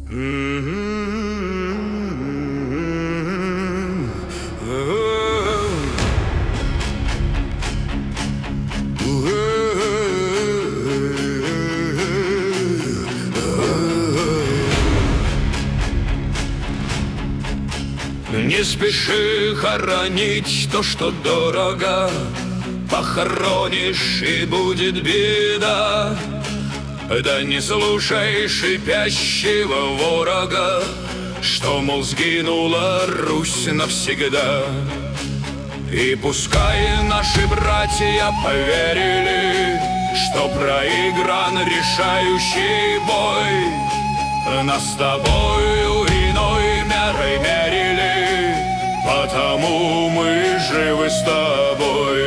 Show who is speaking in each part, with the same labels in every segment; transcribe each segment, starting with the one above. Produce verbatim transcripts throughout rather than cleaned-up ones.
Speaker 1: Не спеши хоронить то, что дорого, похоронишь, и будет беда. Да не слушай шипящего ворога, что, мол, сгинула Русь навсегда. И пускай наши братья поверили, что проигран решающий бой, нас с тобою иной мерой мерили, потому мы живы с тобой.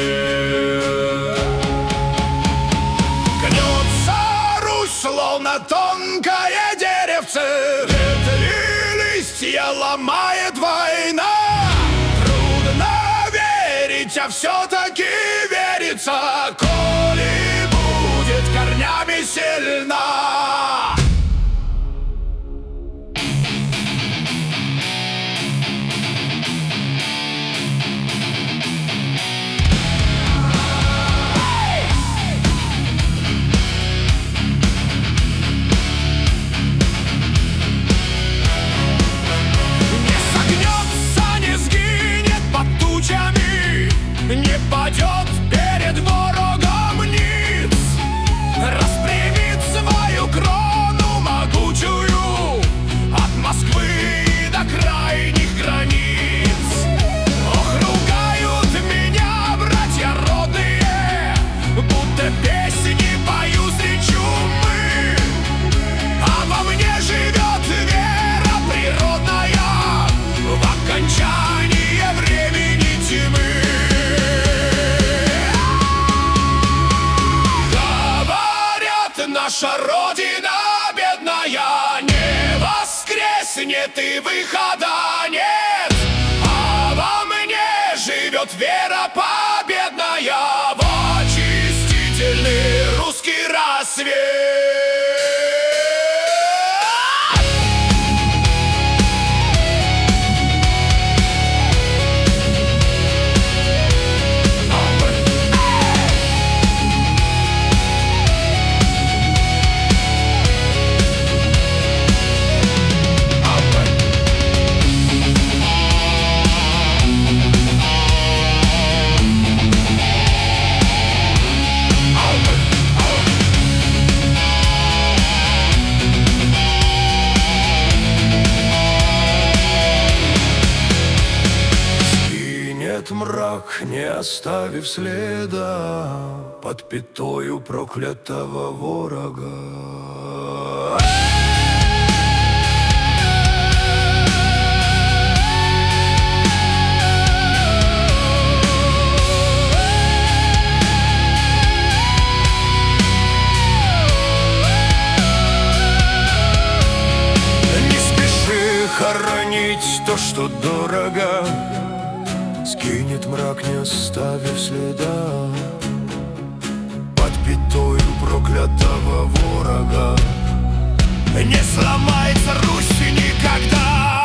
Speaker 2: Гнется Русь, словно тонкое деревце, ветви листья ломает война. Трудно верить, а все-таки верится, коли будет корнями сильна. Не падет перед ворогом ниц, распрямит свою крону могучую от Москвы до крайних границ. Ох, ругают меня братья родные, будто песни пою средь чумы, а во мне живет вера природная в окончание времени тьмы. Наша Родина бедная не воскреснет, и выхода нет, а во мне живет вера победная в очистительный русский рассвет. Мрак, не оставив следа под пятою проклятого ворога. Не спеши хоронить то, что дорого, скинет мрак, не оставив следа под пятою проклятого ворога. Не сломается Русь никогда.